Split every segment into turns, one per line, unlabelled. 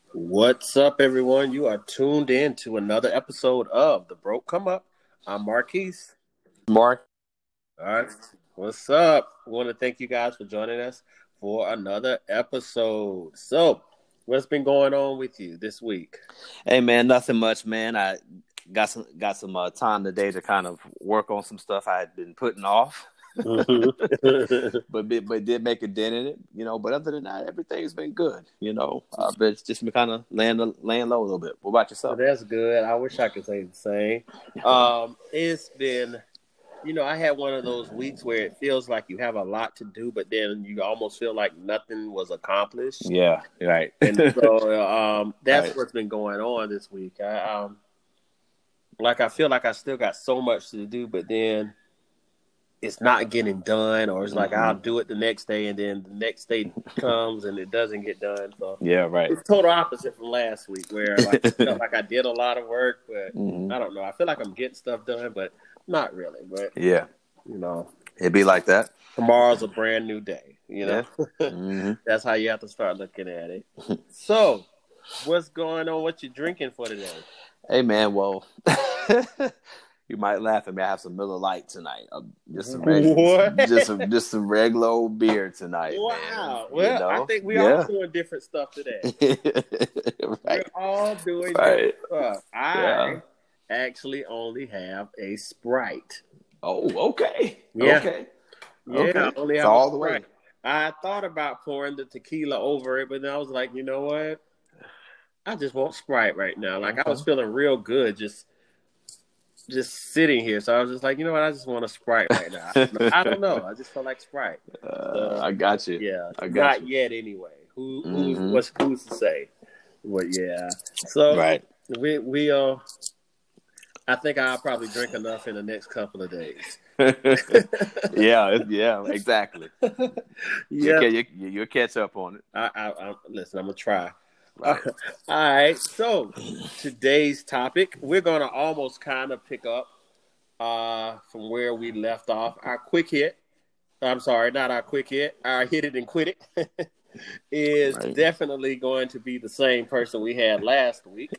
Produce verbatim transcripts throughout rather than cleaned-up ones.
What's up, everyone? You are tuned in to another episode of The Broke Come Up. I'm Marquise.
Mark.
All right. What's up? I want to thank you guys for joining us for another episode. So, what's been going on with you this week?
Hey man, nothing much, man. I got some got some uh, time today to kind of work on some stuff I had been putting off.
Mm-hmm.
but but did make a dent in it, you know. But other than that, everything's been good, you know. Uh, but it's just been kind of laying laying low a little bit. What about
So
yourself?
that's good. I wish I could say the same. Um, it's been, you know, I had one of those weeks where it feels like you have a lot to do, but then you almost feel like nothing was accomplished.
Yeah, right.
And so um, that's
Right.
what's been going on this week. I, um, like I feel like I still got so much to do, but then it's not getting done, or it's like
Mhm.
I'll do it the next day, and then the next day comes and it doesn't get done. So
Yeah, right.
it's total opposite from last week, where like I felt like I did a lot of work, but
Mhm.
I don't know. I feel like I'm getting stuff done, but not really. But
Yeah,
you know,
it'd be like that.
tomorrow's a brand new day. You know,
Yeah. hmm
that's how you have to start looking at it. So, what's going on? What you drinking for today?
Hey man, well, you might laugh at me. I have some Miller Lite tonight. Uh, just some regular,
What?
just some just some regular old beer tonight,
Wow.
man.
Well,
you know?
I think we
yeah.
all doing different stuff today.
right.
We're all doing
Right.
different stuff. I
Yeah.
actually only have a Sprite.
Oh, okay.
Yeah.
Okay.
Yeah,
Okay.
I only
It's
have
all
a
the way.
Sprite. I thought about pouring the tequila over it, but then I was like, you know what? I just want Sprite right now. Like I was
Okay.
feeling real good just just sitting here. So I was just like, you know what? I just want a Sprite right now. I don't know. I just feel like Sprite.
uh,
So,
I got you.
yeah,
I got
not
you.
yet anyway. Who who's
Mhm.
what's who's to say? But yeah. So
Right.
we we uh I think I'll probably drink enough in the next couple of days.
yeah. it- Yeah. Exactly. You'll,
Yeah.
ca- you, you'll catch up on it.
I, I, I listen, I'm gonna try.
Right.
All right. So today's topic, we're gonna almost kind of pick up uh from where we left off. Our quick hit. I'm sorry, not our quick hit. Our hit it and quit it is
Right.
definitely going to be the same person we had last week.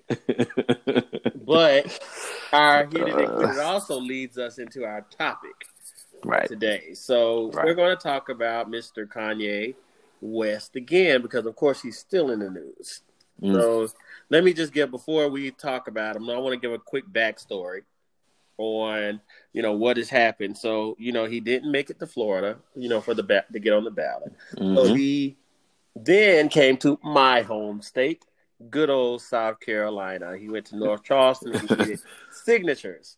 But our hit it and quit it also leads us into our topic
right.
today. So
Right.
we're going to talk about Mister Kanye West again because, of course, he's still in the news.
Mm.
So let me just give, before we talk about him, I want to give a quick backstory on, you know, what has happened. So, you know, he didn't make it to Florida, you know, for the ba- to get on the ballot.
Mm-hmm.
So he then came to my home state, good old South Carolina. He went to North Charleston and he did signatures.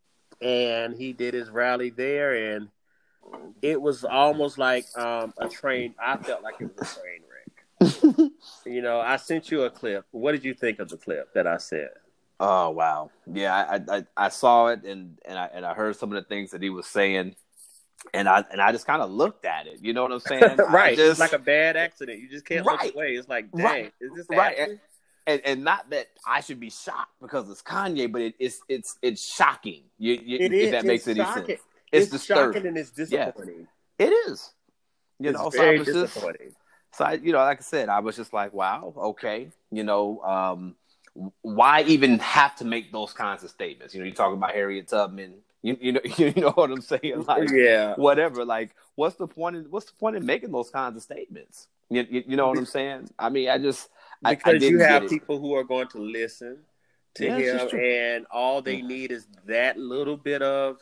And he did his rally there, and it was almost like um, a train. I felt like it was a train wreck. You know, I sent you a clip. What did you think of the clip that I sent?
Oh wow, yeah, I, I I saw it and and I and I heard some of the things that he was saying, and I and I just kind of looked at it. You know what I'm saying?
Right,
just,
it's like a bad accident. You just can't
right,
look away. It's like, dang,
right,
is this
right?
happening?
And and not that I should be shocked because it's Kanye, but it, it's it's it's shocking. You, you,
It
if
is.
that makes
It's
any
shocking.
sense,
It's,
it's,
shocking
disturbing.
and it's disappointing.
Yeah, it is. You
It's
know, so
very
I was just,
disappointing.
so I, you know, like I said, I was just like, wow, okay, you know, um, why even have to make those kinds of statements? You know, you talk about Harriet Tubman. You, you know, you know what I'm saying? Like,
Yeah.
whatever. Like, what's the point? In, what's the point in making those kinds of statements? You, you, you know what I'm saying? I mean, I just I, I
Because you
didn't get
have
it.
people who are going to listen to
Yeah, it's just
him,
true.
and all they need is that little bit of,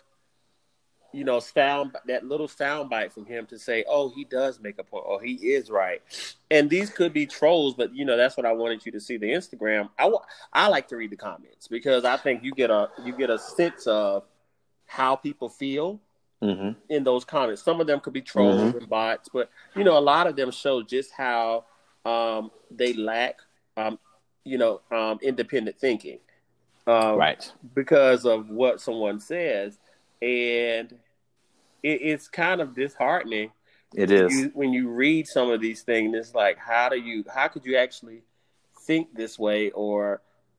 you know, sound, that little sound bite from him to say, oh, he does make a point, or he is right. And these could be trolls, but, you know, that's what I wanted you to see, the Instagram. I, wa- I like to read the comments because I think you get a you get a sense of how people feel
Mm-hmm.
in those comments. Some of them could be trolls
Mm-hmm.
and bots, but, you know, a lot of them show just how um, they lack, um, you know, um, independent thinking um,
Right.
because of what someone says. And it, it's kind of disheartening
It
when
is.
you when you read some of these things. It's like, how do you how could you actually think this way, or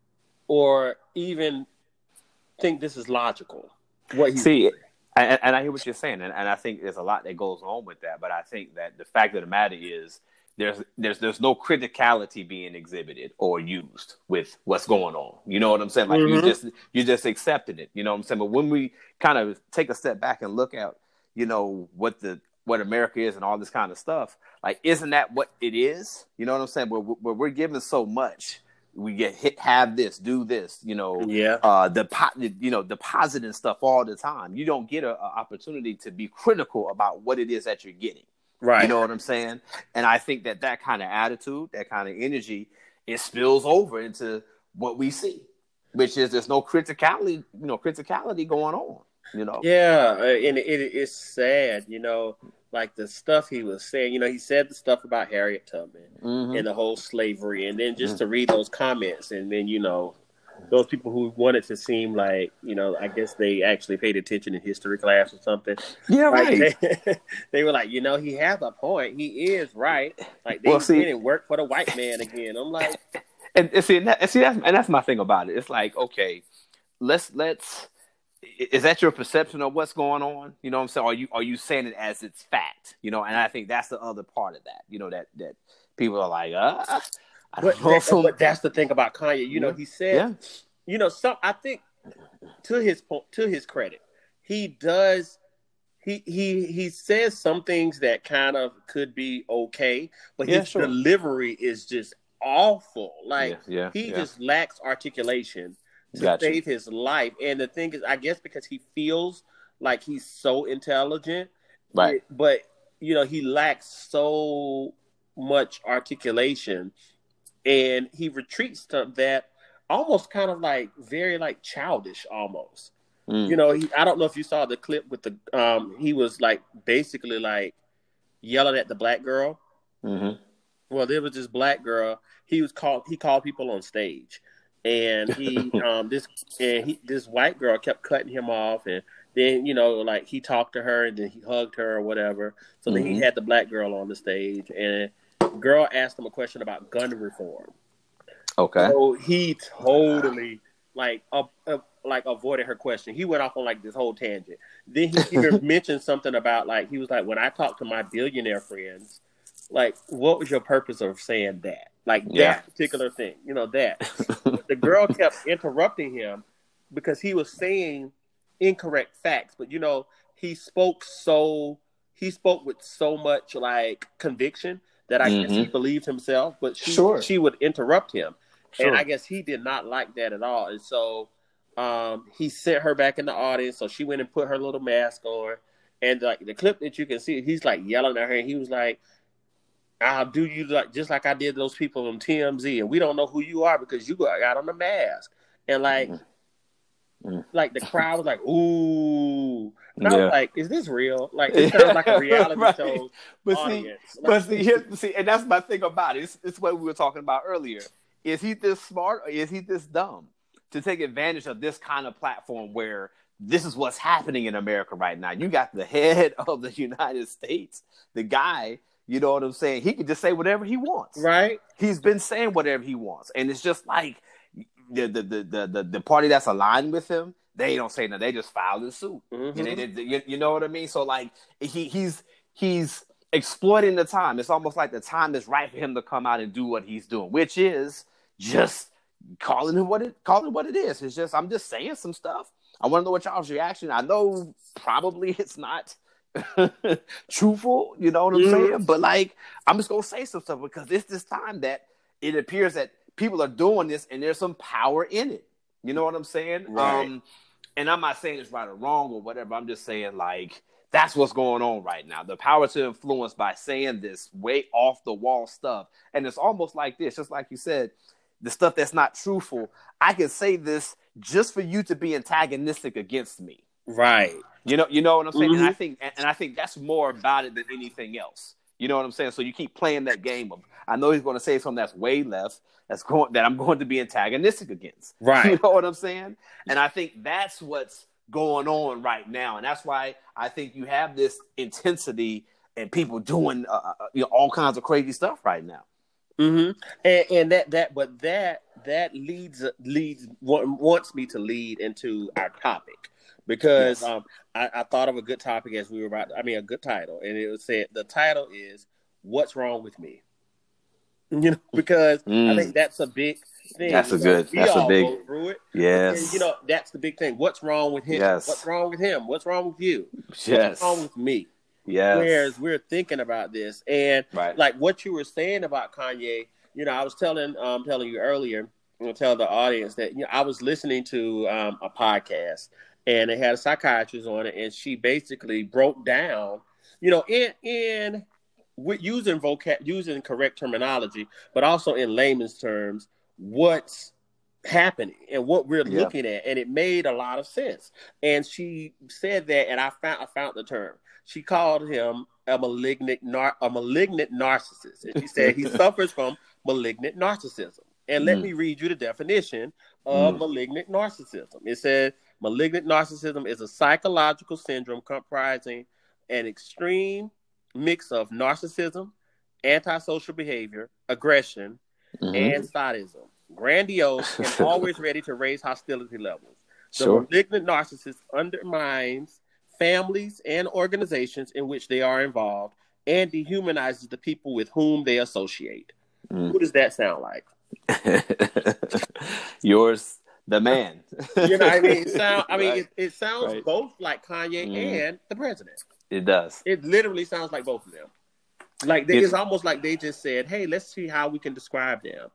or even think this is logical? What he's
See,
doing.
and, and I hear what you're saying, and, and I think there's a lot that goes on with that. But I think that the fact of the matter is, there's there's there's no criticality being exhibited or used with what's going on. You know what I'm saying? Like mm-hmm. you just you just accepted it. You know what I'm saying? But when we kind of take a step back and look at, you know, what the what America is and all this kind of stuff, like, isn't that what it is? You know what I'm saying? Where, where we're given so much, we get hit, have this, do this, you know,
yeah,
uh, depo- you know, depositing stuff all the time. You don't get an opportunity to be critical about what it is that you're getting.
Right.
You know what I'm saying? And I think that that kind of attitude, that kind of energy, it spills over into what we see, which is there's no criticality, you know, criticality going on. You know,
yeah, and it, it, it's sad, you know, like the stuff he was saying. You know, he said the stuff about Harriet Tubman mm-hmm. and the whole slavery, and then just mm-hmm. to read those comments, and then you know, those people who wanted to seem like, you know, I guess they actually paid attention in history class or something.
Yeah,
like
right.
They, they were like, you know, he has a point. He is right. Like they
well, see,
didn't work for the white man again. I'm like,
and, and see, and, that, and see, that's and that's my thing about it. It's like, okay, let's let's. Is that your perception of what's going on? You know what I'm saying? Are you are you saying it as it's fact? You know, and I think that's the other part of that. You know, that that people are like, uh, I don't
but,
know.
That, but that's the thing about Kanye. You know, he said,
yeah.
you know, some. I think to his point, to his credit, he does. He he he says some things that kind of could be okay, but
yeah,
his
sure.
delivery is just awful. Like
yeah, yeah,
he
yeah.
just lacks articulation to
Got
save
you.
his life. And the thing is, I guess because he feels like he's so intelligent,
right?
It, but you know, he lacks so much articulation, and he retreats to that almost kind of like very like childish almost. Mm. You know, he, I don't know if you saw the clip with the um he was like basically like yelling at the black girl.
Mm-hmm.
Well, there was this black girl. He was called. He called people on stage. And he, um, this, and he, this white girl kept cutting him off, and then you know, like he talked to her, and then he hugged her or whatever. So mm-hmm. then he had the black girl on the stage, and the girl asked him a question about gun reform.
Okay.
So he totally like, uh, uh, like avoided her question. He went off on like this whole tangent. Then he even mentioned something about like he was like, when I talk to my billionaire friends, like, what was your purpose of saying that? Like
yeah.
that particular thing, you know, that. The girl kept interrupting him because he was saying incorrect facts. But, you know, he spoke so, he spoke with so much, like, conviction that I mm-hmm. guess he believed himself. But she,
sure.
she would interrupt him.
Sure.
And I guess he did not like that at all. And so um, he sent her back in the audience. So she went and put her little mask on. And, like, the clip that you can see, he's, like, yelling at her. And he was like, I'll do you like just like I did those people on T M Z, and we don't know who you are because you got on the mask. And like, mm-hmm. like the crowd was like, "Ooh!" And I
yeah.
was like, "Is this real? Like, it sounds like a reality
right.
show
but
audience."
See,
like,
but see, here, see, and that's my thing about it. It's, it's what we were talking about earlier. Is he this smart or is he this dumb to take advantage of this kind of platform where this is what's happening in America right now? You got the head of the United States, the guy. You know what I'm saying? He can just say whatever he wants.
Right.
He's been saying whatever he wants. And it's just like the the the the, the, the party that's aligned with him, they don't say nothing. They just filed a suit. Mm-hmm. You, know, they, you, you know what I mean? So like he he's he's exploiting the time. It's almost like the time is right for him to come out and do what he's doing, which is just calling it what it calling it what it is. It's just I'm just saying some stuff. I want to know what y'all's reaction. I know probably it's not truthful, you know what I'm mm-hmm. saying? But like, I'm just gonna say some stuff because it's this time that it appears that people are doing this and there's some power in it. You know what I'm saying?
Right.
Um, and I'm not saying it's right or wrong or whatever. I'm just saying like that's what's going on right now. The power to influence by saying this way off the wall stuff, and it's almost like this, just like you said, the stuff that's not truthful. I can say this just for you to be antagonistic against me.
Right.
You know, you know what I'm saying,
mm-hmm.
and I think, and I think that's more about it than anything else. You know what I'm saying? So you keep playing that game of, I know he's going to say something that's way left, that's going that I'm going to be antagonistic against.
Right?
You know what I'm saying? And I think that's what's going on right now, and that's why I think you have this intensity and people doing uh, you know all kinds of crazy stuff right now.
Mm-hmm. And, and that that but that that leads leads wants me to lead into our topic. Because yes. um, I, I thought of a good topic as we were about. I mean, a good title, and it was said the title is "What's Wrong with Me." You know, because
Mm.
I think that's a big thing.
That's a
You know,
good.
we
That's
all
a big.
go through it.
Yes.
And, you know, that's the big thing. What's wrong with him?
Yes.
What's wrong with him? What's wrong with you?
Yes.
What's wrong with me?
Yes.
Whereas we're thinking about this, and
right.
like what you were saying about Kanye, you know, I was telling um telling you earlier, I'm gonna tell the audience that you know I was listening to um, a podcast, and they had a psychiatrist on it, and she basically broke down, you know, in in with using vocab using correct terminology, but also in layman's terms, what's happening and what we're
Yeah.
looking at, and it made a lot of sense. And she said that, and I found I found the term. She called him a malignant nar- a malignant narcissist, and she said he suffers from malignant narcissism. And let
Mm.
me read you the definition of
Mm.
malignant narcissism. It says malignant narcissism is a psychological syndrome comprising an extreme mix of narcissism, antisocial behavior, aggression,
Mm-hmm.
and sadism. Grandiose and always ready to raise hostility levels. The
Sure.
malignant narcissist undermines families and organizations in which they are involved and dehumanizes the people with whom they associate.
Mm.
What does that sound like?
Yours, the man.
You know what I mean? It sound, I mean,
Right.
it, it sounds
Right.
both like Kanye
Mm.
and the president.
It does.
It literally sounds like both of them. Like they,
It-
it's almost like they just said, "Hey, let's see how we can describe them."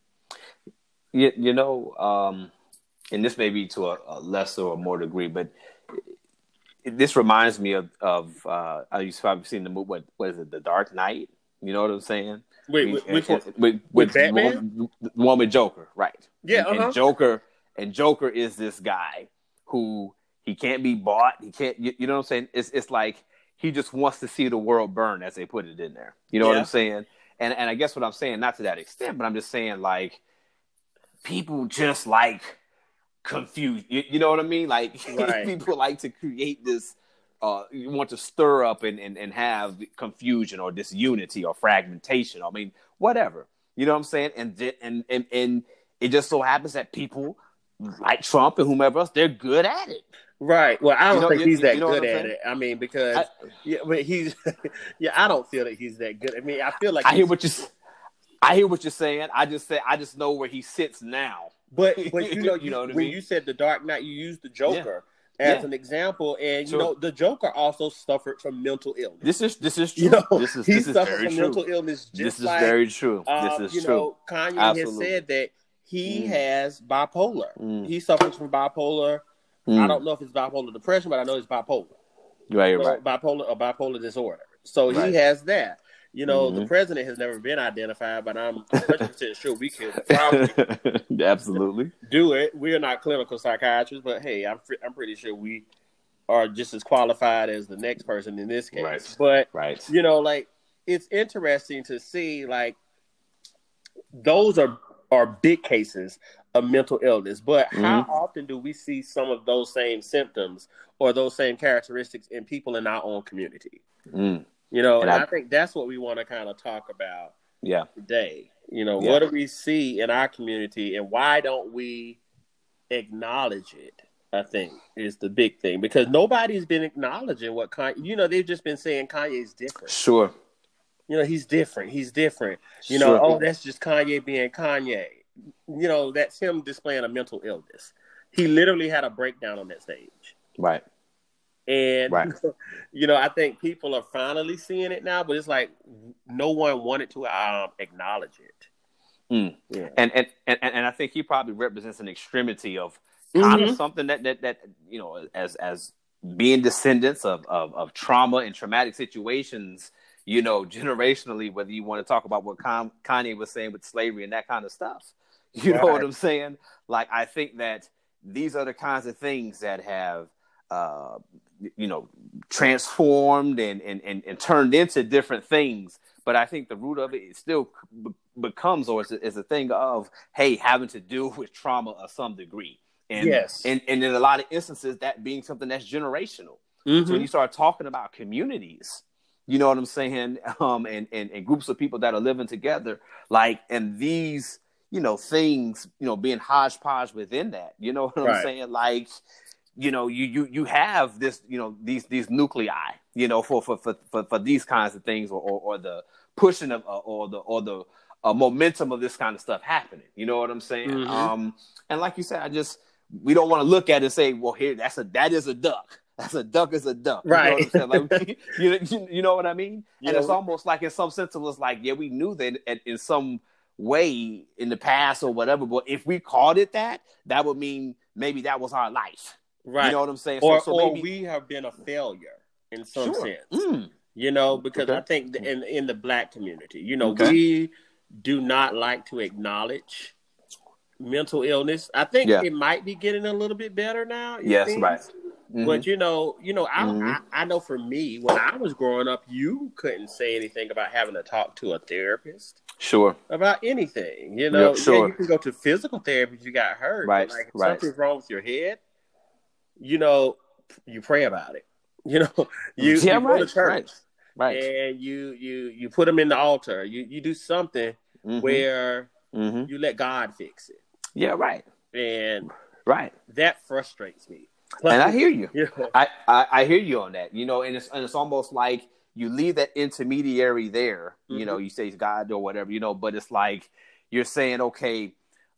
You, you know, um, and this may be to a, a lesser or more degree, but it, this reminds me of, of uh, you've probably seen the movie, what, what is it, The Dark Knight? You know what I'm saying?
Wait, which, which
And-
one?
and- with,
With
with
Batman?
One, the one with Joker, right?
Yeah,
and,
uh-huh.
and Joker, and Joker is this guy who he can't be bought. He can't, you, you know what I'm saying? It's it's like he just wants to see the world burn, as they put it in there. You know what
Yeah.
I'm saying? And and I guess what I'm saying, not to that extent, but I'm just saying like people just like confused. You, you know what I mean? Like
Right.
people like to create this. Uh, you want to stir up and, and, and have confusion or disunity or fragmentation. I mean, whatever. You know what I'm saying? And and and and it just so happens that people like Trump and whomever else, they're good at it.
Right. Well, I don't
You know-
think
you-
he's that
you know what
good
I'm
at
saying?
it. I mean, because
I-
yeah, but he's yeah, I don't feel that he's that good. I mean, I feel like
I hear
he's-
what you. I hear what you're saying. I just say I just know where he sits now.
But but you know, you,
You know what I
when
mean?
you said the Dark Knight, you used the Joker as
Yeah.
an example, and
Sure.
you know, the Joker also suffered from mental illness.
This is this is true.
You know,
this is
he
this is
suffered
very
from
true.
mental illness. Just
This is
like,
very true.
um,
this is
you
true.
know, Kanye
Absolutely.
has said that he
Mm.
has bipolar.
Mm.
He suffers from bipolar. I
Mm.
don't know if it's bipolar depression, but I know it's bipolar.
Right,
So,
right.
bipolar, a bipolar disorder. So
Right.
he has that. You know, the
Mhm.
president has never been identified, but I'm one hundred percent sure we could probably
Absolutely.
do it. We're not clinical psychiatrists, but hey, I'm fr- I'm pretty sure we are just as qualified as the next person in this case.
Right.
But
Right.
you know, like it's interesting to see like those are are big cases of mental illness. But how
Mhm.
often do we see some of those same symptoms or those same characteristics in people in our own community?
Mm.
You know,
And
and I,
I-
think that's what we want to kind of talk about
Yeah.
today. You know,
Yeah.
what do we see in our community and why don't we acknowledge it? I think is the big thing because nobody's been acknowledging what Kanye, you know, they've just been saying Kanye's different.
Sure.
You know, he's different. He's different. You
Sure.
know, oh, that's just Kanye being Kanye. You know, that's him displaying a mental illness. He literally had a breakdown on that stage.
Right.
And,
Right.
you know, I think people are finally seeing it now, but it's like no one wanted to um, acknowledge it.
Mm.
Yeah.
And, and and and I think he probably represents an extremity of kind
Mhm.
of something that, that that you know, as as being descendants of, of of trauma and traumatic situations, you know, generationally, whether you want to talk about what Con- Kanye was saying with slavery and that kind of stuff. You know
Right.
what I'm saying? Like, I think that these are the kinds of things that have, uh, you know, transformed and, and, and, and turned into different things. But I think the root of it, it still b- becomes or is a, is a thing of, hey, having to do with trauma of some degree. And,
Yes.
and, and in a lot of instances, that being something that's generational.
Mhm.
So when you start talking about communities, you know what I'm saying? Um, and, and, and groups of people that are living together, like, and these, you know, things, you know, being hodgepodge within that, you know what I'm
Right.
saying? Like, you know, you, you, you have this, you know, these, these nuclei, you know, for, for, for, for, for these kinds of things or, or, or the pushing of, uh, or the, or the a momentum of this kind of stuff happening. You know what I'm saying?
Mm-hmm.
Um, and like you said, I just we don't want to look at it and say, well, here that's a that is a duck. That's a duck is a duck. You
right.
know what I'm saying? Like, you, you, you know what I mean?
Yeah,
and it's
we,
almost like in some sense it was like, yeah, we knew that in, in some way in the past or whatever, but if we called it that, that would mean maybe that was our life.
Right.
You know what I'm saying?
Or,
so, so
or
maybe,
we have been a failure in some
sure.
sense.
Mm.
You know, because
okay.
I think in in the Black community, you know,
okay.
we do not like to acknowledge mental illness. I think
yeah.
it might be getting a little bit better now.
Yes,
think?
right. Mm-hmm.
But you know, you know, I,
mm-hmm.
I I know for me, when I was growing up, you couldn't say anything about having to talk to a therapist.
Sure.
About anything, you know.
Yep, sure.
Yeah, you can go to physical therapy if you got hurt.
Right.
But like if
right.
something's wrong with your head, you know, you pray about it. You know, you,
yeah,
you
right,
go to church.
Right. Right.
And you you you put them in the altar. You you do something
mm-hmm.
where
mm-hmm.
you let God fix it.
Yeah, right.
And
right.
that frustrates me.
Plus, and I hear you.
Yeah.
I, I, I hear you on that. You know, and it's and it's almost like you leave that intermediary there. Mm-hmm. You know, you say God or whatever. You know, but it's like you're saying, okay,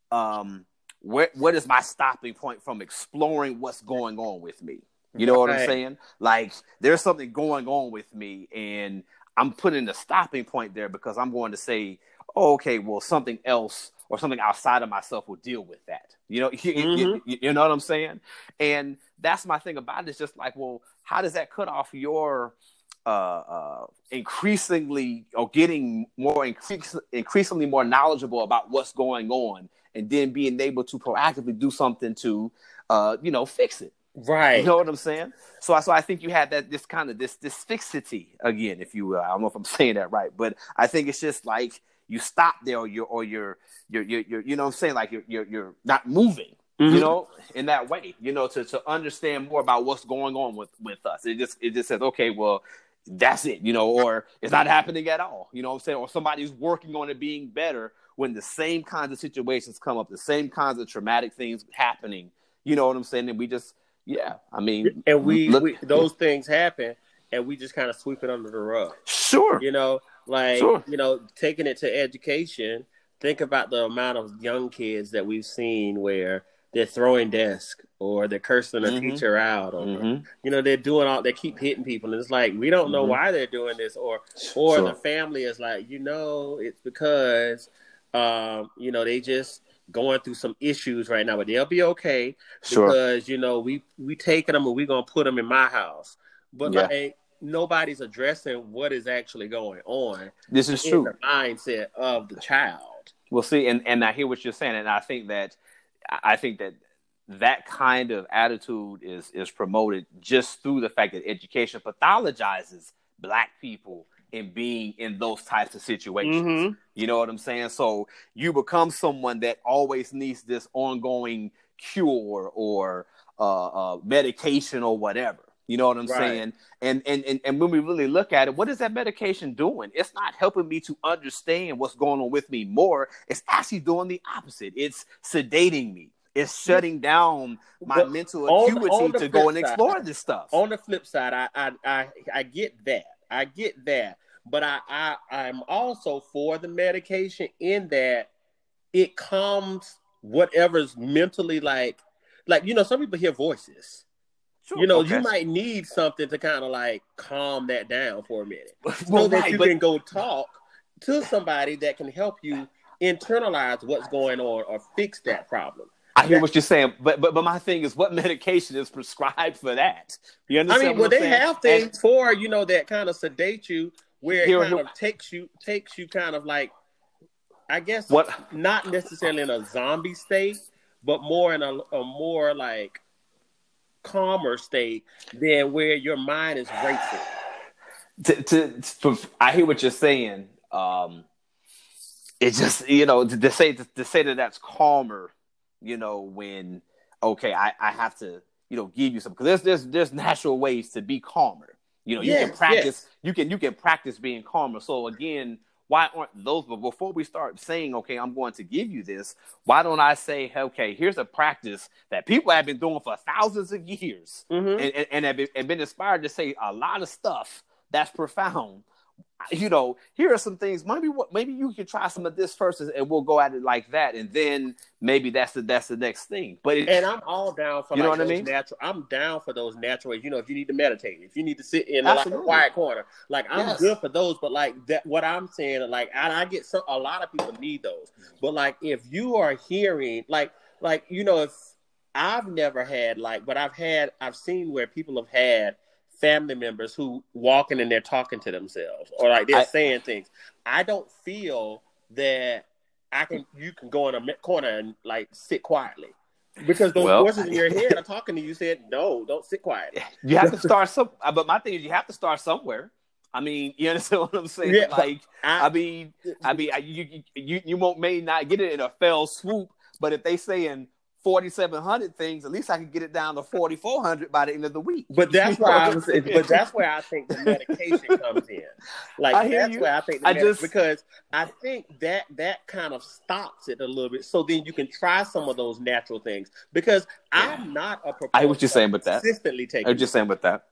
um, where what is my stopping point from exploring what's going on with me? You know what right. I'm saying? Like, there's something going on with me, and I'm putting a stopping point there because I'm going to say, oh, okay, well, something else or something outside of myself will deal with that. You know, you, mm-hmm. you, you, you know what I'm saying? And that's my thing about it. It's just like, well, how does that cut off your uh, uh, increasingly or getting more increase, increasingly more knowledgeable about what's going on, and then being able to proactively do something to, uh, you know, fix it.
Right.
You know what I'm saying? So, so I think you had that this kind of this this fixity again, if you will. I don't know if I'm saying that right, but I think it's just like you stop there, or you're or you're you're you're, you're you know what I'm saying, like you're you're you're not moving. Mm-hmm. You know, in that way, you know, to to understand more about what's going on with with us. It just it just says, okay, well, that's it, you know, or it's not happening at all. You know what I'm saying? Or somebody's working on it being better when the same kinds of situations come up, the same kinds of traumatic things happening. You know what I'm saying? And we just Yeah, I mean,
and we,
look,
we those things happen, and we just kind of sweep it under the rug.
Sure,
you know, like
sure.
you know, taking it to education. Think about the amount of young kids that we've seen where they're throwing desks or they're cursing a
mm-hmm.
teacher out, or
mm-hmm.
you know, they're doing all. They keep hitting people, and it's like we don't know mm-hmm. why they're doing this, or or sure. the family is like, you know, it's because, um, you know, they just. going through some issues right now, but they'll be okay because, sure. you know, we, we taking them and we're going to put them in my house. But yeah. like, nobody's addressing what is actually going on.
This is
in
true.
The mindset of the child.
Well, see, and, and I hear what you're saying. And I think that, I think that that kind of attitude is, is promoted just through the fact that education pathologizes Black people in being in those types of situations.
Mm-hmm.
You know what I'm saying? So you become someone that always needs this ongoing cure or uh, uh, medication or whatever. You know what I'm right. saying? And, and and and when we really look at it, what is that medication doing? It's not helping me to understand what's going on with me more. It's actually doing the opposite. It's sedating me. It's shutting down my but mental acuity on, on to go and explore
side,
this stuff.
On the flip side, I I I, I get that. I get that. But I, I, I'm also for the medication in that it calms whatever's mentally like, like, you know, some people hear voices. Sure, you know, okay. you might need something to kind of like calm that down for a minute. well, so that right, you but... can go talk to somebody that can help you internalize what's going on or fix that problem.
I hear what you're saying, but but but my thing is, what medication is prescribed for that? You understand?
I mean, well, they saying? have things and, for, you know, that kind of sedate you, where it here, kind here. of takes you takes you kind of like, I guess,
what?
not necessarily in a zombie state, but more in a, a more like calmer state than where your mind is racing.
To, to, to I hear what you're saying. Um, it just, you know, to, to say to, to say that that's calmer. You know, when, okay, I, I have to, you know, give you some, because there's, there's, there's natural ways to be calmer. You know, you yes, can practice, yes. you can, you can practice being calmer. So again, why aren't those, but before we start saying, okay, I'm going to give you this, why don't I say, okay, here's a practice that people have been doing for thousands of years mm-hmm. and, and, and have been, and been inspired to say a lot of stuff that's profound. you know, here are some things. Maybe what maybe you can try some of this first, and we'll go at it like that, and then maybe that's the that's the next thing. But it,
and I'm all down for
you
like
know what
those
I mean?
natural. I'm down for those natural ways. You know, if you need to meditate, if you need to sit in a, like a
Absolutely.
quiet corner, like I'm
Yes.
good for those. But like that, what I'm saying, like I, I get some. A lot of people need those. But like if you are hearing, like like you know, if I've never had like, but I've had, I've seen where people have had family members who walking and they're talking to themselves or like they're
I-
saying things. I don't feel that I can, you can go in a corner and like sit quietly because those
Well-
voices in your head are talking to you said, no, don't sit quietly.
You have to start some, but my thing is you have to start somewhere. I mean, you understand what I'm saying?
Yeah, but
like, I,
I-
mean, I mean, I, you, you, you won't may not get it in a fell swoop, but if they saying forty-seven hundred things, at least I can get it down to forty-four hundred by the end of the week.
But that's
You know
why
what
I
I'm
was,
saying?
but that's where I think the medication comes in. Like
I hear
that's
you.
where I think the
I
medi-
just-
because I think that that kind of stops it a little bit. So then you can try some of those natural things. Because I'm not a proponent
I hear what you're
of
saying with that.
consistently taking.
I'm just saying with that.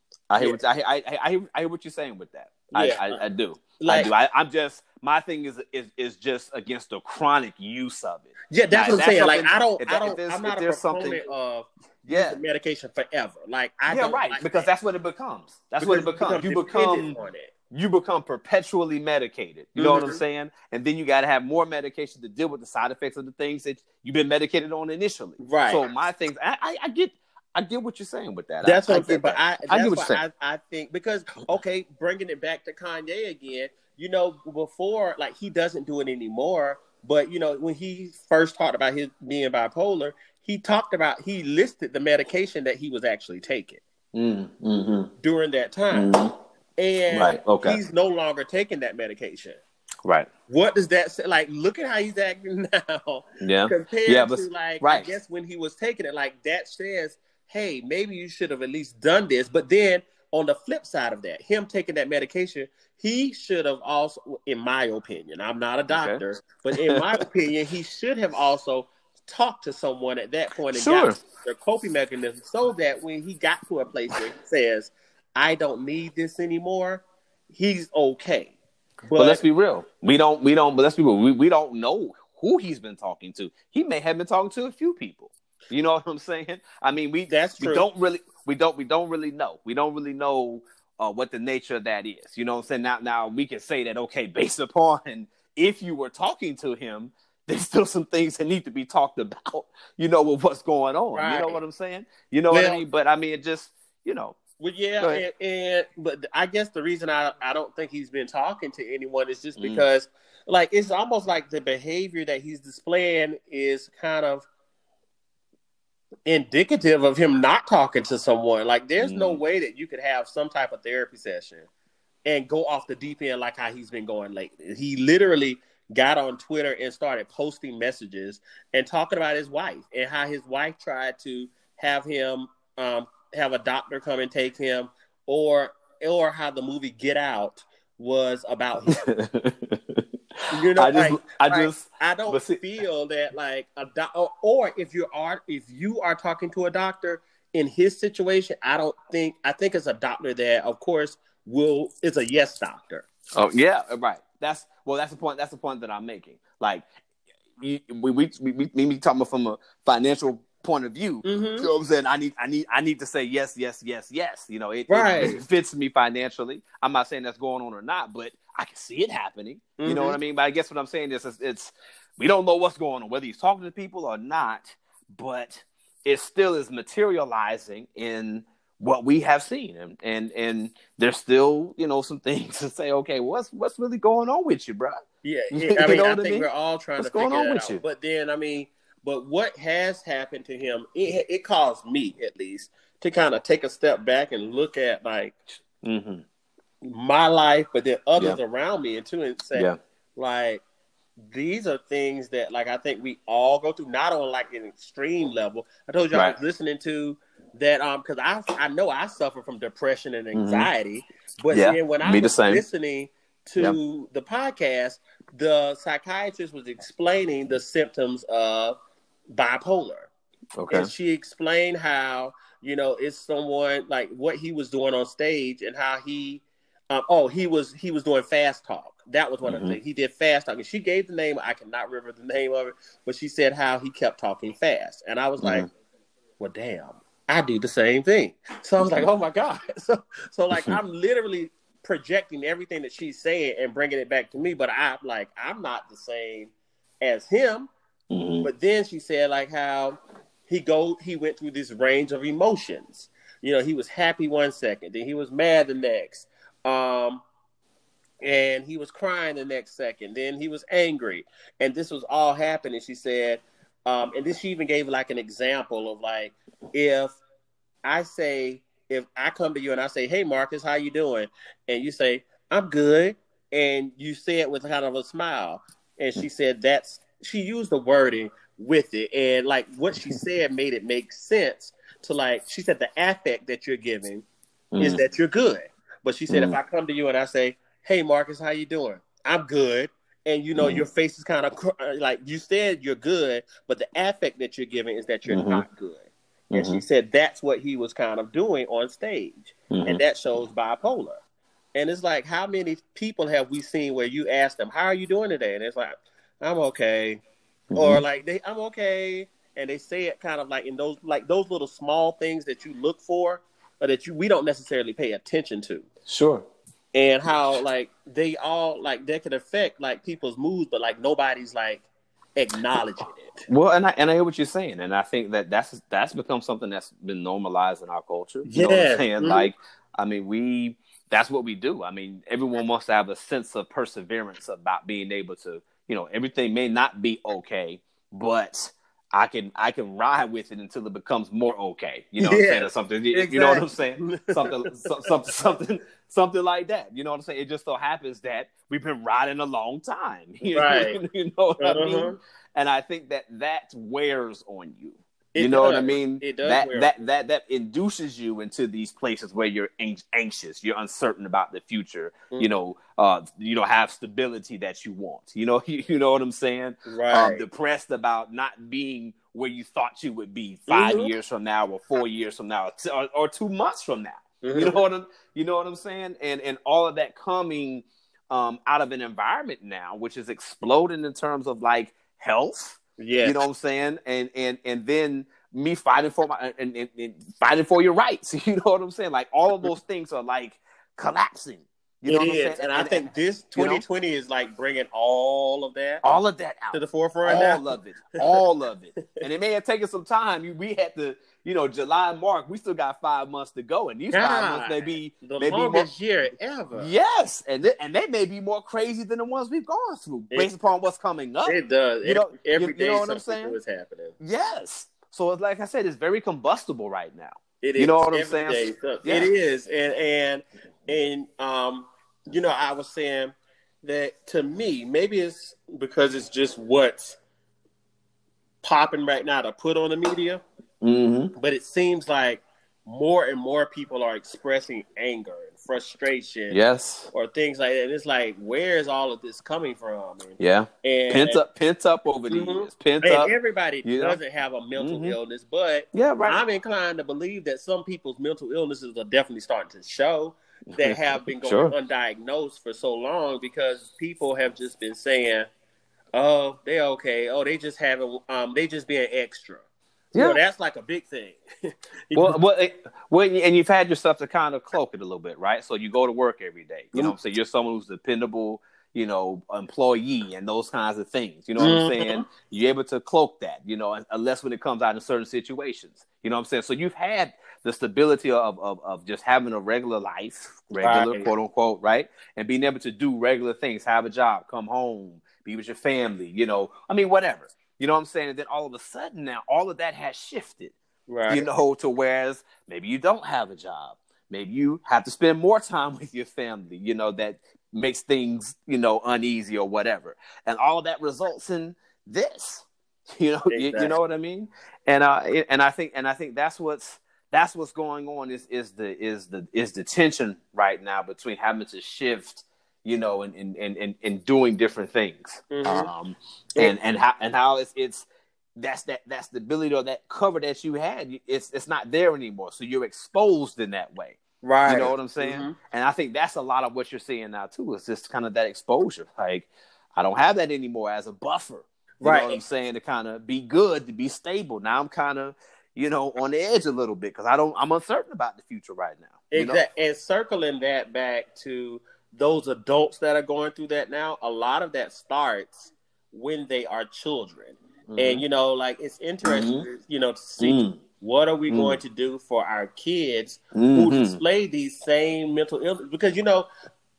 I hear
Yeah.
what I, I, I, I, I hear what you're saying with that.
Yeah.
I, I, I do.
Like-
I do. I, I'm just my thing is is is just against the chronic use of it.
Yeah, that's
Now,
what I'm saying. Like
something-
I don't,
if
I
that-
don't,
if there's-
I'm not
if
a
there's
proponent
something-
of
Yeah.
using medication forever. Like I
yeah,
don't
right.
like
because
that.
that's what it becomes. That's what it becomes. You
dependent
become
on it.
you become perpetually medicated. You know what I'm
Mhm.
saying? And then you got to have more medication to deal with the side effects of the things that you've been medicated on initially.
Right.
So my things, I, I, I get, I get what you're saying with that.
That's
I,
what
I
I'm saying.
get
But
that.
I,
I
that's
get what
why
you're saying.
I, I think because okay, bringing it back to Kanye again. You know, before like he doesn't do it anymore. But you know, when he first talked about his being bipolar, he talked about he listed the medication that he was actually taking
Mm, mm-hmm.
during that time,
Mhm.
and
Right, okay.
he's no longer taking that medication.
Right.
What does that say? Like, look at how he's acting now
Yeah.
compared
Yeah, but-
to like
right.
I guess when he was taking it. Like that says, hey, maybe you should have at least done this. But then on the flip side of that, him taking that medication, he should have also, in my opinion, I'm not a doctor, okay. but in my opinion, he should have also talked to someone at that point and
Sure.
got their coping mechanism so that when he got to a place where he says, I don't need this anymore, he's okay. But,
but let's be real. We don't, we don't, but let's be real. We, we don't know who he's been talking to. He may have been talking to a few people. You know what I'm saying? I mean, we,
That's true.
we don't really, we don't, we don't really know. We don't really know uh, what the nature of that is. You know what I'm saying? Now, now we can say that, okay, based upon if you were talking to him, there's still some things that need to be talked about, you know, with what's going on.
Right.
You know what I'm saying? You know
well,
what I mean? But I mean, it just, you know.
Well, yeah, and, and but I guess the reason I, I don't think he's been talking to anyone is just because, mm. like, it's almost like the behavior that he's displaying is kind of indicative of him not talking to someone. Like, there's mm. no way that you could have some type of therapy session and go off the deep end like how he's been going lately. He literally got on Twitter and started posting messages and talking about his wife and how his wife tried to have him um, have a doctor come and take him, or or how the movie Get Out was about him. You know,
I just,
like,
I
like,
just,
I don't see, feel that like a doc, or, or if you are, if you are talking to a doctor in his situation, I don't think, I think it's a doctor that, of course, will is a yes doctor.
Oh yeah, right. That's well, that's the point. That's the point that I'm making. Like, we we we we, we talking about from a financial point of view.
Mm-hmm.
You know what I'm saying? I need, I need, I need to say yes, yes, yes, yes. You know, it,
right.
it, it fits me financially. I'm not saying that's going on or not, but I can see it happening. Mm-hmm. You know what I mean? But I guess what I'm saying is, it's, it's we don't know what's going on, whether he's talking to people or not, but it still is materializing in what we have seen, and and and there's still, you know, some things to say. Okay, what's what's really going on with you, bro?
Yeah, yeah I mean, I think
I mean?
we're all trying
what's
to figure
going on
that
with
out.
you?
But then, I mean. But what has happened to him, it, it caused me, at least, to kind of take a step back and look at, like,
mm-hmm.
my life, but then others
yeah.
around me, and too, and say,
yeah.
like, these are things that, like, I think we all go through, not on, like, an extreme level. I told you right. I was listening to that, um, because I, I know I suffer from depression and anxiety, mm-hmm. but
yeah.
then when I
me
was
the same.
listening to yeah. the podcast, the psychiatrist was explaining the symptoms of bipolar.
Okay.
And she explained how, you know, it's someone like what he was doing on stage and how he Um, oh, he was he was doing fast talk. That was one
Mm-hmm.
of the things. He did fast talk. And she gave the name. I cannot remember the name of it, but she said how he kept talking fast. And I was
Mm-hmm.
like, well, damn, I do the same thing. So I was like, oh my God. So so like I'm literally projecting everything that she's saying and bringing it back to me. But I'm like, I'm not the same as him.
Mm-hmm.
But then she said like how he go he went through this range of emotions. You know, he was happy one second, then he was mad the next. Um, and he was crying the next second. Then he was angry. And this was all happening. She said, um, and this she even gave like an example of like, if I say, if I come to you and I say, hey, Marcus, how you doing? And you say, I'm good. And you say it with kind of a smile. And she said, that's, she used the wording with it. And like what she said made it make sense to like, she said the affect that you're giving mm. is that you're good. But she said, mm. if I come to you and I say, hey, Marcus, how you doing? I'm good. And, you know, mm. your face is kind of cr- like you said you're good, but the affect that you're giving is that you're mm-hmm. not good. And mm-hmm. she said that's what he was kind of doing on stage. Mm-hmm. And that shows bipolar. And it's like, how many people have we seen where you ask them, how are you doing today? And it's like, I'm okay. Mm-hmm. Or like, they, I'm okay. And they say it kind of like in those, like those little small things that you look for, or that you, we don't necessarily pay attention to.
Sure.
And how like they all like they can affect like people's moods, but like nobody's like acknowledging it.
Well, and I and I hear what you're saying, and I think that that's that's become something that's been normalized in our culture. You
yeah.
know what I'm saying? Mm-hmm. Like, I mean, we that's what we do. I mean, everyone must have a sense of perseverance about being able to, you know, everything may not be okay, but I can I can ride with it until it becomes more okay. You know what yeah, I'm saying? Or something.
Exactly.
You know what I'm saying? Something so, something something something like that. You know what I'm saying? It just so happens that we've been riding a long time. You
right.
Know, you know what uh-huh. I mean? And I think that that wears on you.
It
you know
does.
what I mean?
It does.
That
wear
that, that that induces you into these places where you're anxious, you're uncertain about the future. Mm-hmm. You know, uh, you don't have stability that you want. You know, you, you know what I'm saying?
Right.
Um, depressed about not being where you thought you would be five mm-hmm. years from now, or four years from now, or, or two months from now. Mm-hmm. You know what I'm, you know what I'm saying? And and all of that coming um, out of an environment now, which is exploding in terms of like health.
Yeah,
you know what I'm saying, and and and then me fighting for my and, and, and fighting for your rights. You know what I'm saying? Like all of those things are like collapsing. You know
it
what
is,
I'm saying?
and,
and
I think
and,
this twenty twenty you know? is like bringing all of that,
all of that out
to the forefront.
All
now.
of it, all of it, and it may have taken some time. We had to, you know, July mark. We still got five months to go, and these God, five months may be
the
may
longest
be more,
year ever.
Yes, and they, and they may be more crazy than the ones we've gone through,
it,
based upon what's coming up.
It does.
You know,
every, every
you,
day
you know what I'm saying?
Is happening.
Yes. So, it's like I said, it's very combustible right now.
It is.
You know what I'm
every
saying?
Day. Yeah. It is, and and and um, you know, I was saying that to me, maybe it's because it's just what's popping right now to put on the media.
Mm-hmm.
But it seems like more and more people are expressing anger and frustration,
yes,
or things like that. And it's like, where is all of this coming from? And,
yeah,
and,
pent up, pent up over the
mm-hmm.
years, pent
and
up.
Everybody doesn't know? have a mental mm-hmm. illness, but
yeah, right.
I'm inclined to believe that some people's mental illnesses are definitely starting to show that have been going
sure.
undiagnosed for so long, because people have just been saying, "Oh, they're okay. Oh, they just having, um, they just being extra." Yeah, you know, that's like a big thing.
well, well, it, well, and you've had yourself to kind of cloak it a little bit, right? So you go to work every day. You know what I'm saying? You're someone who's dependable, you know, employee and those kinds of things. You know what mm-hmm. I'm saying? You're able to cloak that, you know, unless when it comes out in certain situations. You know what I'm saying? So you've had the stability of of, of just having a regular life, regular, right. quote unquote, right? And being able to do regular things, have a job, come home, be with your family, you know, I mean, whatever. You know what I'm saying? And then all of a sudden now, all of that has shifted,
right.
you know, to whereas maybe you don't have a job. Maybe you have to spend more time with your family, you know, that makes things, you know, uneasy or whatever. And all of that results in this, you know, exactly. you, you know what I mean? And uh, and I think and I think that's what's that's what's going on is is the is the is the tension right now between having to shift, you know, and and and, and doing different things, mm-hmm. um, and and how and how it's it's that's that that stability or that cover that you had, it's it's not there anymore. So you're exposed in that way.
Right.
You know what I'm saying?
Mm-hmm.
And I think that's a lot of what you're seeing now too. Is just kind of that exposure. Like I don't have that anymore as a buffer. You
Right.
know what I'm saying? To kind of be good, to be stable. Now I'm kind of, you know, on the edge a little bit because I don't. I'm uncertain about the future right now.
Exactly. And circling that back to those adults that are going through that now, a lot of that starts when they are children. Mm-hmm. And, you know, like it's interesting, mm-hmm. you know, to see mm-hmm. what are we mm-hmm. going to do for our kids mm-hmm. who display these same mental illness? Because, you know,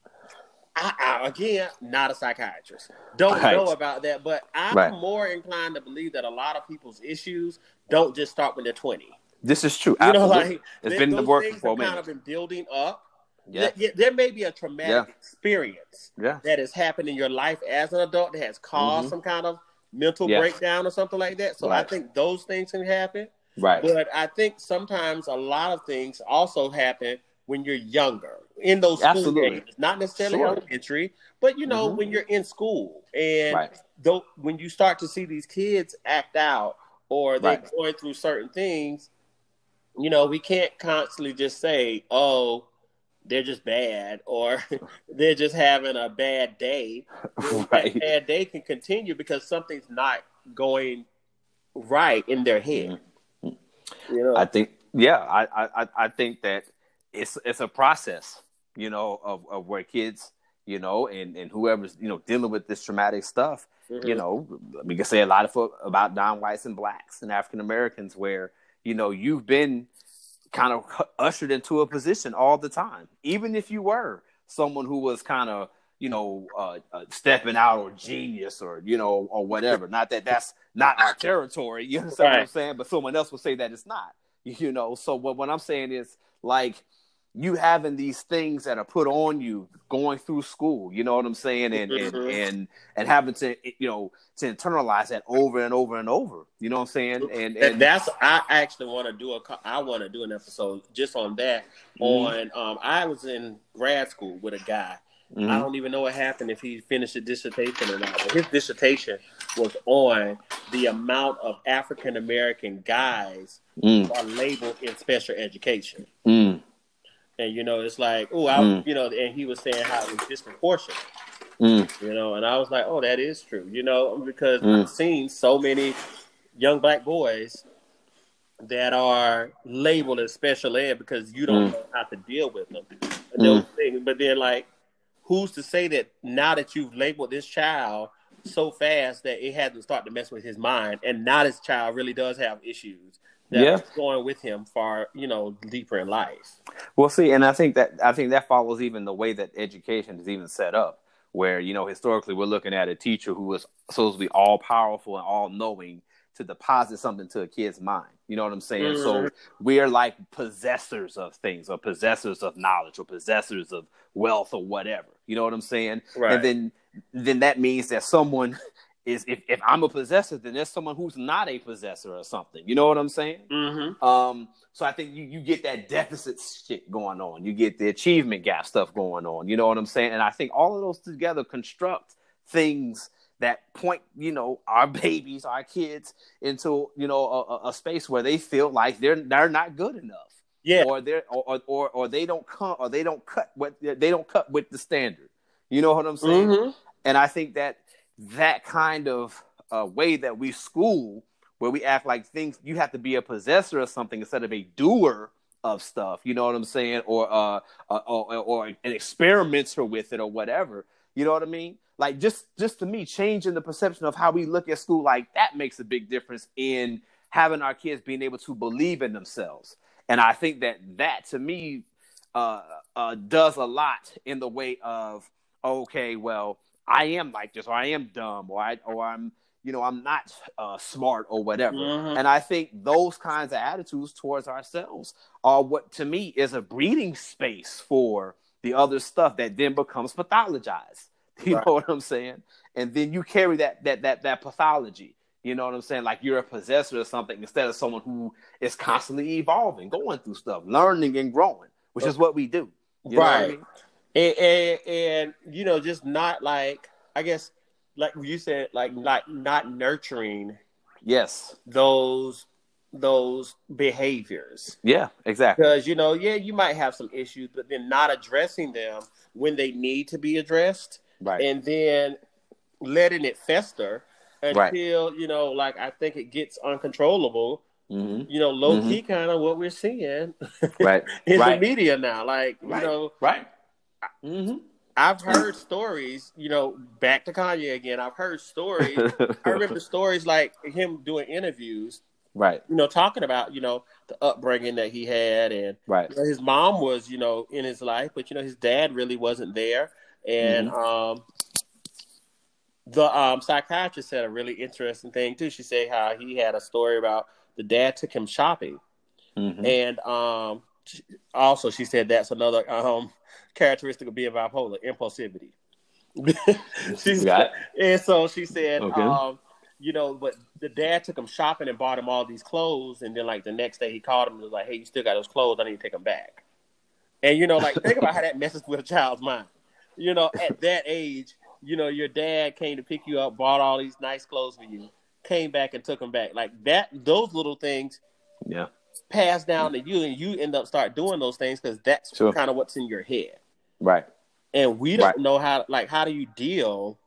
I, I, again, not a psychiatrist. Don't right. know about that. But I'm right. more inclined to believe that a lot of people's issues don't just start when they're twenty.
This is true.
You
Absolutely.
know, like
it's
th-
been
those
the work
things
for
have
a
kind of been building up.
Yeah.
There, there may be a traumatic
yeah.
experience
yeah.
that has happened in your life as an adult that has caused mm-hmm. some kind of mental yeah. breakdown or something like that. So right. I think those things can happen.
Right.
But I think sometimes a lot of things also happen when you're younger in those school
Absolutely.
days, not necessarily
sure.
elementary, but you know, mm-hmm. when you're in school and
right.
though, when you start to see these kids act out or they're
right.
going through certain things, you know, we can't constantly just say, oh, they're just bad or they're just having a bad day.
Right.
That bad day can continue because something's not going right in their head.
Mm-hmm. You know? I think, yeah, I, I, I think that it's it's a process, you know, of, of where kids, you know, and, and whoever's, you know, dealing with this traumatic stuff, mm-hmm. you know, we can say a lot of about non-whites and blacks and African Americans where, you know, you've been kind of ushered into a position all the time, even if you were someone who was kind of, you know, uh, uh, stepping out or genius or, you know, or whatever. Not that that's not our territory, you understand right. what I'm saying? But someone else will say that it's not, you know. So what, what I'm saying is like you having these things that are put on you going through school, you know what I'm saying? And, mm-hmm. and, and, and having to, you know, to internalize that over and over and over, you know what I'm saying? And, and
that's, I actually want to do a, I want to do an episode just on that mm-hmm. on, um, I was in grad school with a guy. Mm-hmm. I don't even know what happened if he finished a dissertation or not, but his dissertation was on the amount of African-American guys mm. who are labeled in special education.
Mm.
And, you know, it's like, oh, I, mm. you know, and he was saying how it was disproportionate,
mm.
you know, and I was like, oh, that is true, you know, because
mm.
I've seen so many young black boys that are labeled as special ed because you don't mm. know how to deal with them. And those mm. things. But then, like, who's to say that now that you've labeled this child so fast that it had to start to mess with his mind, and now this child really does have issues that
yeah.
are going with him far, you know, deeper in life.
Well, see, and I think that I think that follows even the way that education is even set up, where, you know, historically we're looking at a teacher who is supposed to be all powerful and all knowing to deposit something to a kid's mind. You know what I'm saying? Mm-hmm. So we're like possessors of things, or possessors of knowledge, or possessors of wealth, or whatever. You know what I'm saying?
Right.
And then then that means that someone is, if, if I'm a possessor, then there's someone who's not a possessor or something. You know what I'm saying?
Mm-hmm.
Um, so I think you, you get that deficit shit going on. You get the achievement gap stuff going on. You know what I'm saying? And I think all of those together construct things that point, you know, our babies, our kids into, you know, a, a space where they feel like they're they're not good enough.
Yeah.
Or they're or or or they don't come or they don't cut what they don't cut with the standard. You know what I'm saying?
Mm-hmm.
And I think that that kind of uh, way that we school, where we act like things, you have to be a possessor of something instead of a doer of stuff. You know what I'm saying? Or uh, uh or, or an experimenter with it or whatever. You know what I mean? Like just just to me, changing the perception of how we look at school, like that makes a big difference in having our kids being able to believe in themselves. And I think that that to me uh, uh, does a lot in the way of, okay, well, I am like this, or I am dumb, or I, or I'm, you know, I'm not uh, smart or whatever. Mm-hmm. And I think those kinds of attitudes towards ourselves are what, to me, is a breeding space for the other stuff that then becomes pathologized. You right. know what I'm saying? And then you carry that that that that pathology. You know what I'm saying? Like you're a possessor of something instead of someone who is constantly evolving, going through stuff, learning and growing, which is what we do. You
right.
know what I mean?
And, and, and, you know, just not like, I guess, like you said, like not, not nurturing
yes
those those behaviors.
Yeah, exactly.
Because, you know, yeah, you might have some issues, but then not addressing them when they need to be addressed.
Right.
And then letting it fester until,
right.
you know, like I think it gets uncontrollable.
Mm-hmm.
You know, low
mm-hmm.
key kind of what we're seeing
right.
in
right.
the media now. Like,
right.
you know,
right. Mm-hmm.
I've heard stories, you know, back to Kanye again. I've heard stories. I remember stories like him doing interviews,
right?
You know, talking about, you know, the upbringing that he had, and
right.
you know, his mom was, you know, in his life, but you know, his dad really wasn't there. And mm-hmm. um, the um, psychiatrist said a really interesting thing too. She said how he had a story about the dad took him shopping, mm-hmm. and um, also she said that's another um. characteristic of being bipolar, impulsivity. she said, and so she said, okay. um, you know, but the dad took him shopping and bought him all these clothes, and then like the next day he called him and was like, "Hey, you still got those clothes? I need to take them back." And you know, like think about how that messes with a child's mind. You know, at that age, you know, your dad came to pick you up, bought all these nice clothes for you, came back and took them back. Like that, those little things.
Yeah.
Pass down to you, and you end up start doing those things because that's sure. kind of what's in your head.
Right.
And we don't
right.
know how, like, how do you deal,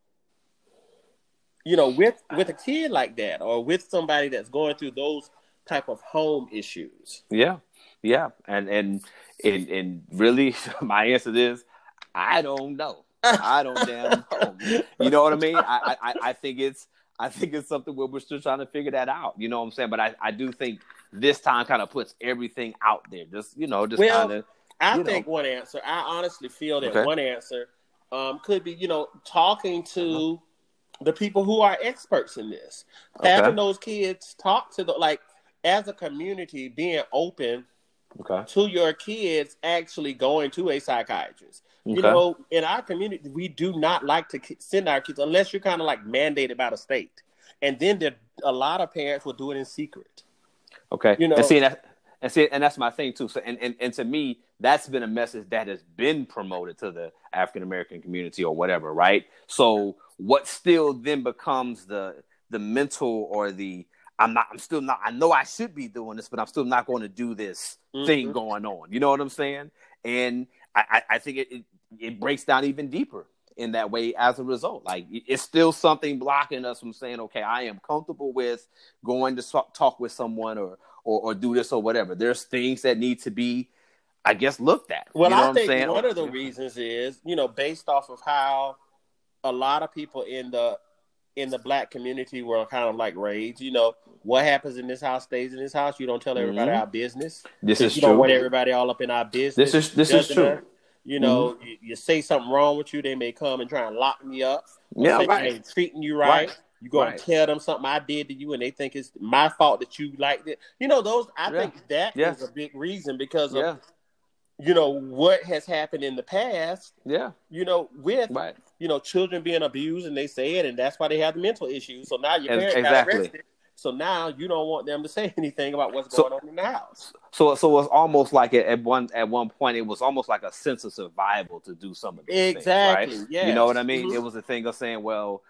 you know, with, with a kid like that or with somebody that's going through those type of home issues?
Yeah. Yeah. And, and, and, and really my answer is, I don't know. I don't damn know. You know what I mean? I, I, I think it's, I think it's something where we're still trying to figure that out. You know what I'm saying? But I, I do think this time kind of puts everything out there. Just, you know, just
well,
kind of.
I
you
think
know.
one answer, I honestly feel that
okay.
one answer um, could be, you know, talking to uh-huh. the people who are experts in this. Okay. Having those kids talk to the, like, as a community, being open okay. to your kids actually going to a psychiatrist. Okay. You know, in our community, we do not like to send our kids unless you're kind of like mandated by the state. And then there, a lot of parents will do it in secret.
Okay.
You know,
and see that, and see, and that's my thing too. So, and, and, and to me, that's been a message that has been promoted to the African American community or whatever, right? So, what still then becomes the the mental or the I'm not, I'm still not. I know I should be doing this, but I'm still not going to do this mm-hmm. thing going on. You know what I'm saying? And I, I think it, it it breaks down even deeper in that way as a result. Like it's still something blocking us from saying, okay, I am comfortable with going to talk with someone or, or, or do this or whatever. There's things that need to be, I guess, looked at.
Well,
you know
I
what
think
I'm saying?
one of the reasons is, you know, based off of how a lot of people in the, in the Black community were kind of like raised, you know, what happens in this house stays in this house. You don't tell everybody mm-hmm. our business.
This is
you
true.
don't want everybody all up in our business.
This is, this is true.
Us. You know, mm-hmm. you, you say something wrong with you, they may come and try and lock me up.
Yeah,
say
right.
They ain't treating you right. right. You go right. and tell them something I did to you, and they think it's my fault that you liked it. You know, those. I yeah. think that yeah. is a big reason because of, yeah. you know, what has happened in the past.
Yeah.
You know, with
right.
you know children being abused, and they say it, and that's why they have the mental issues. So now your parents
exactly.
got arrested. So now you don't want them to say anything about what's going so, on in the house.
So, so it's almost like at one at one point it was almost like a sense of survival to do some of these
exactly.
things, right?
Yes.
You know what I mean?
Mm-hmm.
It was a thing of saying, well,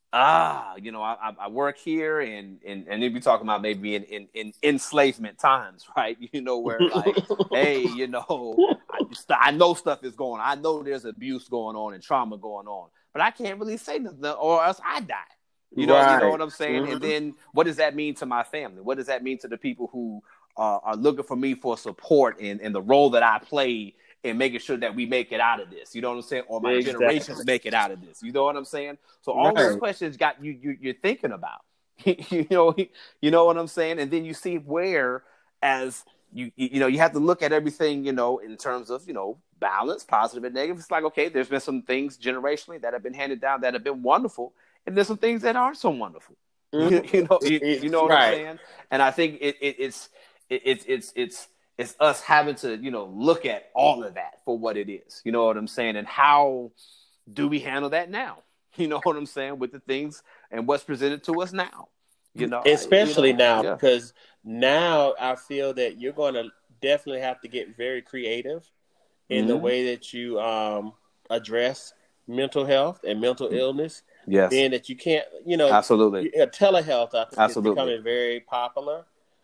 ah, you know, I, I work here, and and and they'd be talking about maybe in, in, in enslavement times, right? You know, where like, hey, you know, I, I know stuff is going on. I know there's abuse going on and trauma going on, but I can't really say nothing, or else I die. You know, right. you know what I'm saying? Mm-hmm. And then what does that mean to my family? What does that mean to the people who uh, are looking for me for support and, and the role that I play in making sure that we make it out of this? You know what I'm saying? Or my exactly. generations make it out of this. You know what I'm saying? So all right. those questions got you, you you're thinking about. you know, you know what I'm saying? And then you see where as you you know you have to look at everything, you know, in terms of, you know, balance, positive and negative. It's like, okay, there's been some things generationally that have been handed down that have been wonderful. And there's some things that aren't so wonderful, mm-hmm. you, you know. You, you know what right. I'm saying? And I think it, it, it's it, it's it's it's it's us having to, you know, look at all of that for what it is. You know what I'm saying? And how do we handle that now? You know what I'm saying? With the things and what's presented to us now. You know,
especially
you know,
now
yeah.
because now I feel that you're going to definitely have to get very creative in mm-hmm. the way that you um, address mental health and mental mm-hmm. illness.
Yes.
Being that you can't, you know,
absolutely.
Uh, telehealth I think
absolutely.
is becoming very popular.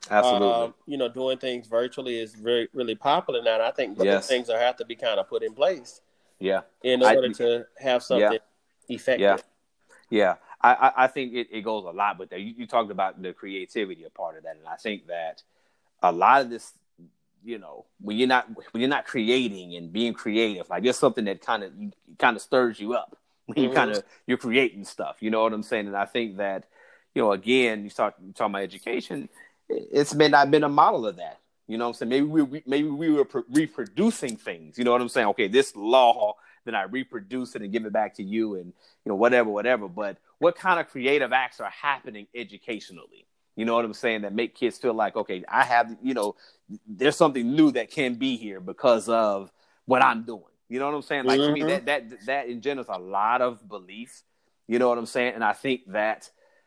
Absolutely.
Um, you know, doing things virtually is very really popular now. And I think those
Yes.
things are have to be kind of put in place
Yeah.
in
I
order to have
yeah.
something
Yeah.
effective.
Yeah. I, I, I think it, it goes a lot with that. You, you talked about the creativity a part of that. And I think that a lot of this, you know, when you're not when you're not creating and being creative, like there's something that kind of kind of stirs you up when you kind
Mm-hmm.
of you're creating stuff. You know what I'm saying? And I think that, you know, again, you start you talking about education. It's been I've been a model of that. You know what I'm saying? Maybe we, we maybe we were pro- reproducing things. You know what I'm saying? Okay, this law, then I reproduce it and give it back to you, and you know whatever, whatever. But what kind of creative acts are happening educationally? You know what I'm saying? That make kids feel like, okay, I have, you know, there's something new that can be here because of what I'm doing. You know what I'm saying? Like to me,
Mm-hmm.
that that that in general is a lot of belief. You know what I'm saying? And I think that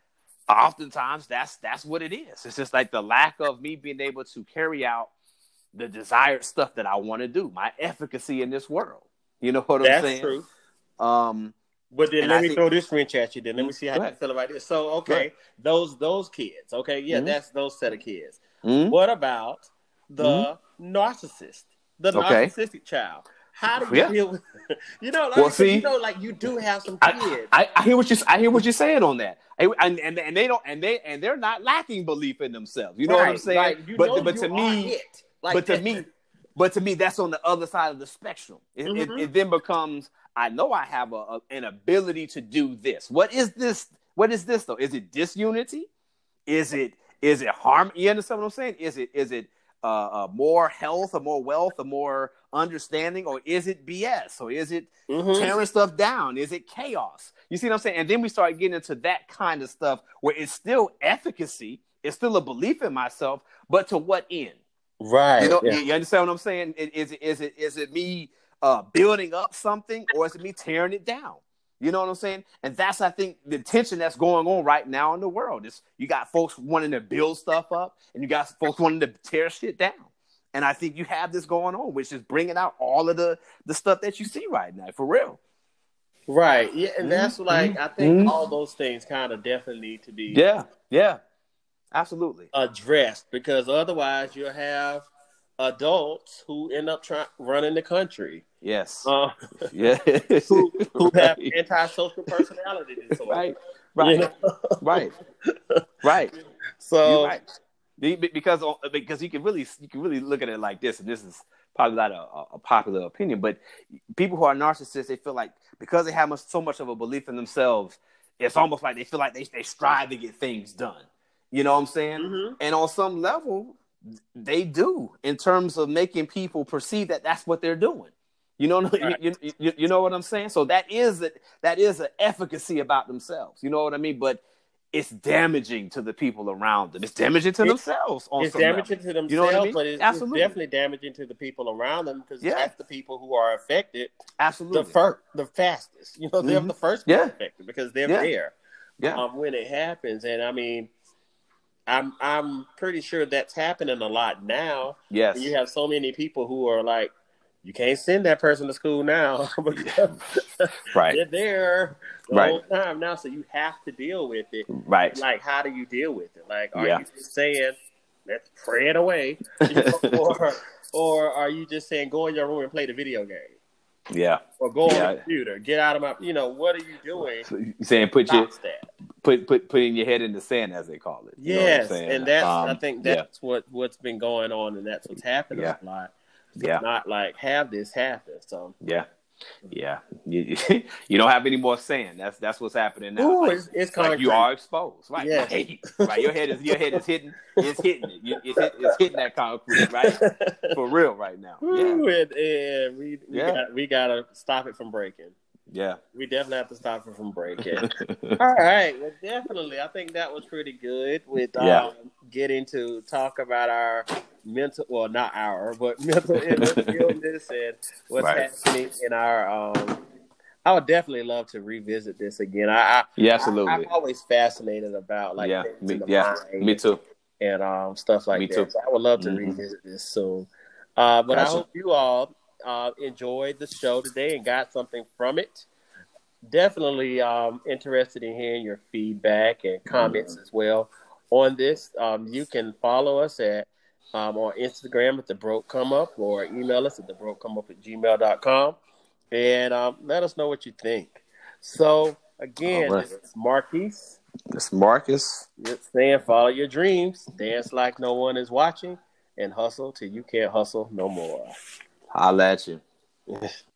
oftentimes that's that's what it is. It's just like the lack of me being able to carry out the desired stuff that I want to do, my efficacy in this world. You know what I'm
That's
saying?
true.
Um,
But then
and
let
I
me
think,
throw this wrench at you. Then let me
mm,
see how
go
you
ahead,
feel about this. So,
go ahead.
okay, those those kids. Okay, yeah,
Mm-hmm.
that's those set of kids.
Mm-hmm.
What about
Mm-hmm.
the narcissist, the
Okay.
narcissistic child? How do you
Yeah.
deal with? You know,
Well,
like, 'cause you
see,
know, like you do have some
I,
kids.
I, I hear what you I hear what you're saying on that, I, and, and and they don't and they and they're not lacking belief in themselves. You know what I'm
Right,
saying?
like you know
But but
you
to
are
me,
it. Like
but to
that.
me, but to me, that's on the other side of the spectrum. It, it,
Mm-hmm.
it then becomes, I know I have a, a an ability to do this. What is this? What is this though? Is it disunity? Is it is it harm? You understand what I'm saying? Is it is it uh, uh, more health or more wealth or more understanding, or is it B S? Or is it
Mm-hmm.
tearing stuff down? Is it chaos? You see what I'm saying? And then we start getting into that kind of stuff where it's still efficacy, it's still a belief in myself, but to what end? You
Right.
know,
Yeah.
you, you understand what I'm saying? Is it is it is it me uh, building up something, or is it me tearing it down? You know what I'm saying? And that's, I think, the tension that's going on right now in the world. Is you got folks wanting to build stuff up, and you got folks wanting to tear shit down. And I think you have this going on, which is bringing out all of the the stuff that you see right now, for real.
Right. Yeah, and that's like I think
Mm-hmm.
all those things kind of definitely need to be
Yeah, yeah, absolutely.
addressed because otherwise you'll have adults who end up trying running the country.
Yes.
Uh,
Yeah.
who who have
Right.
antisocial personality disorder.
Right. Right.
You know?
Right. Right. You're
So
right. Be- be- Because because you can really you can really look at it like this, and this is probably not a, a popular opinion, but people who are narcissists, they feel like because they have much, so much of a belief in themselves, it's almost like they feel like they they strive to get things done. You know what I'm saying?
mm-hmm.
And on some level, they do in terms of making people perceive that that's what they're doing. You know,
Right.
you, you, you, you know what I'm saying? So that is a, that is an efficacy about themselves. You know what I mean? But it's damaging to the people around them. It's damaging to
It,
themselves on
it's
some
damaging
level.
to themselves,
You know what I mean?
but it's, it's
Absolutely.
definitely damaging to the people around them because
Yeah.
that's the people who are affected
Absolutely.
the first, the fastest. You know, they're
Mhm.
the first
Yeah.
affected because they're
Yeah.
there
Yeah.
um, when it happens. And I mean, I'm I'm pretty sure that's happening a lot now.
Yes.
And you have so many people who are like, you can't send that person to school now because
Right.
they're there the
Right.
whole time now. So you have to deal with it.
Right.
Like, how do you deal with it? Like, are
Yeah.
you just saying, let's pray it away? You know, or, or are you just saying, go in your room and play the video game?
Yeah.
Or go
Yeah.
on the computer, get out of my, you know, what are you doing?
So you saying put your
Stops that.
put put putting your head in the sand, as they call it. You know what I'm
Yes,
saying?
and that's
Um,
I think
yeah.
that's what what's been going on, and that's what's happening
Yeah.
a lot.
Yeah.
Not like have this happen. So
Yeah. Yeah. You, you don't have any more sand. That's that's what's happening now.
Ooh,
like,
it's, it's
like you
concrete.
are exposed, right?
Yes.
Right. Right. Your head is your head is hitting. It's hitting it. You, it's, hit, it's hitting that concrete, right? For real, right now. Yeah.
Ooh, and, and we we
Yeah.
got we gotta stop it from breaking.
Yeah.
We definitely have to stop it from breaking. All right, well, definitely. I think that was pretty good with um,
Yeah.
getting to talk about our mental, well, not our, but mental illness and what's
Right.
happening in our. Um, I would definitely love to revisit this again. I, I
Yeah,
I,
absolutely.
I'm always fascinated about like
yeah.
things
Me,
in the
yeah.
mind
Me too.
and um, stuff like
Me
that.
too.
So I would love to
Mhm.
revisit this soon. Uh, but I
Gotcha.
hope you all uh, enjoyed the show today and got something from it. Definitely um, interested in hearing your feedback and comments as well on this. Um, you can follow us at um, on Instagram at the Broke Come Up, or email us at the broke come up at gmail dot com, and um, let us know what you think. So
All
again,
right.
this is Marquise.
It's Marcus.
It's saying follow your dreams, dance like no one is watching, and hustle till you can't hustle no more.
Holla at you.